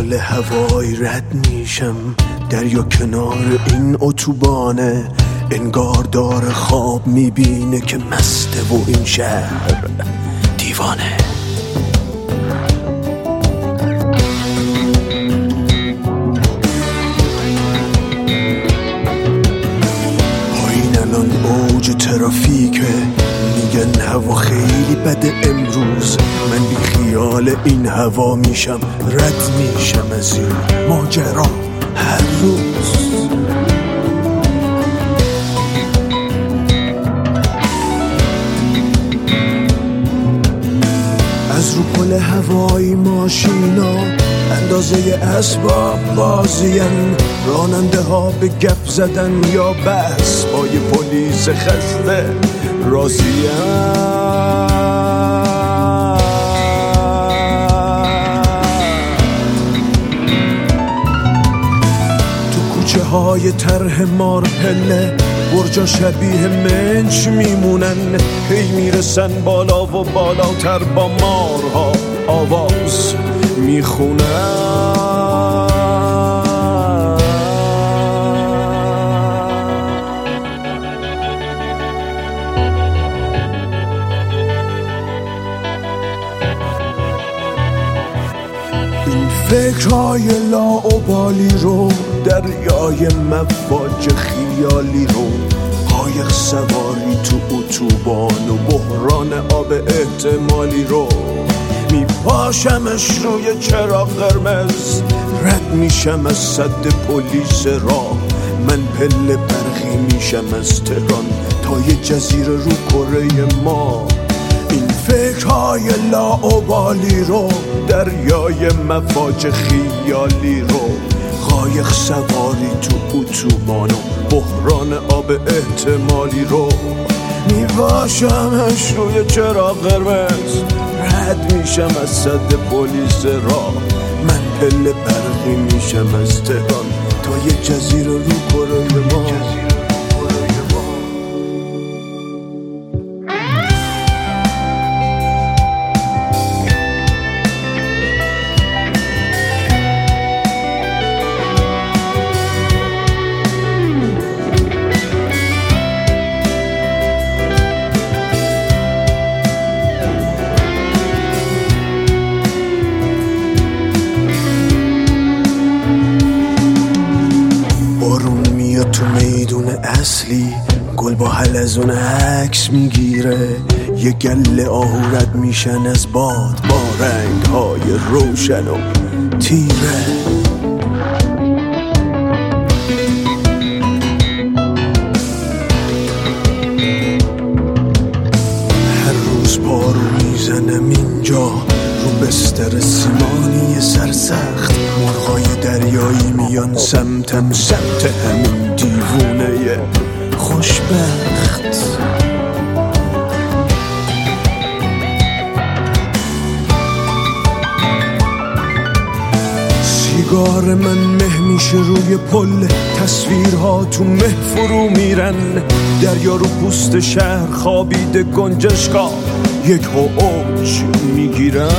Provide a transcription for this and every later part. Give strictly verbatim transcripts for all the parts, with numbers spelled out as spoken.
پل هوایی رد میشم، دریا کنار این اتوبانه، انگار داره خواب میبینه که مسته و این شهر دیوانه. پایین الان اوج ترافیکه، میگن هوا خیلی بده امروز، من بی خیال این هوا میشم، رد میشم از این ماجرا هر روز. از رو پل هوایی ماشینا اندازه اسباب بازین، راننده ها به گپ زدن یا بس پای پلیس خسته راضین. های طرح مارپله برجا شبیه منچ میمونن، هی میرسن بالا و بالاتر با مارها آواز میخونن. این فکرهای لاابالی رو، دریای مواج خیالی رو، قایق سواری تو اتوبان و بحران آب احتمالی رو، میپاشمش روی چراغ قرمز، رد میشم از سد پلیس راه، من پله برقی میشم از تهران تا یه جزیره رو کره ما. این فکرهای لاابالی رو، دریای مواج خیالی رو، قایق سواری تو اتوبان و بحران آب احتمالی رو، میباشمش روی چراغ قرمز، رد میشم از سد پلیس راه، من پله برقی میشم از تهران تا یه جزیره رو کره ما. تو میدون اصلی گل با حلزون عکس میگیره، یه گله آهو رد میشن از باد با رنگ‌های روشن و تیره. هر روز پارو میزنم اینجا رو بستر سیمانی سرسخت، مرغای دریایی میان سمتم، سمت همین دیوونه خوشبخت. سیگار من مه میشه روی پل، تصویرها تو مه فرو میرن، دریا رو پوست شهر خوابیده گنجشکا یک و اوج میگیرن.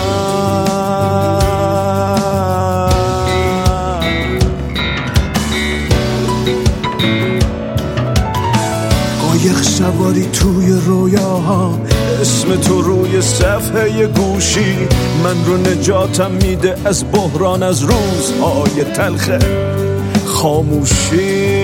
قایق سواری توی رویاها، اسم تو روی صفحه گوشی، من رو نجاتم میده از بحران، از روزهای تلخ خاموشی.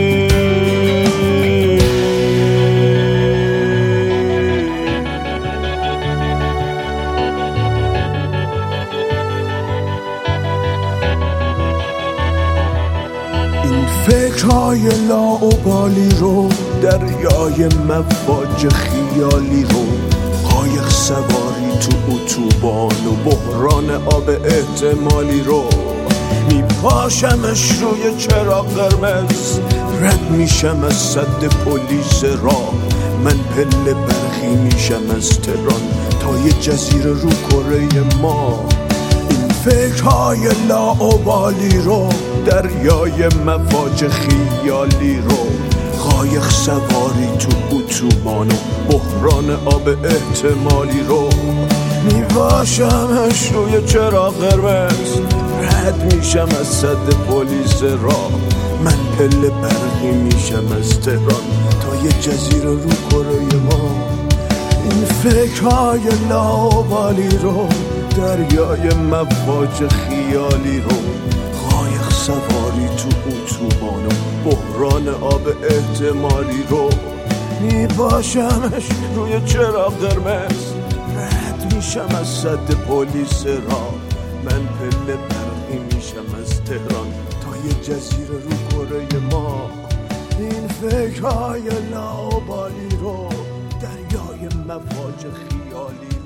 فکرهای لاابالی رو، دریای مواج خیالی رو، قایق سواری تو اتوبان و بحران آب احتمالی رو، میپاشمش روی چراغ قرمز، رد میشم از سد پلیس راه، من پله برقی میشم از تهران تا یه جزیره رو کره ما. فکرهای لاابالی رو، دریای مواج خیالی رو، قایق سواری تو اتوبان و بحران آب احتمالی رو، میباشمش روی چراغ قرمز، رد میشم از صد پلیس راه، من پله برقی میشم از تهران تا یه جزیره رو کره ما. این فکرهای لاوالی رو، دریای مواج خیالی رو، قایق سواری تو اتوبان و بحران آب احتمالی رو، میباشمش روی چراغ قرمز، رد میشم از صد پلیس راه، من پله برقی میشم از تهران تا یه جزیره رو کره ما. این فکرهای لاابالی رو، دریای مواج خیالی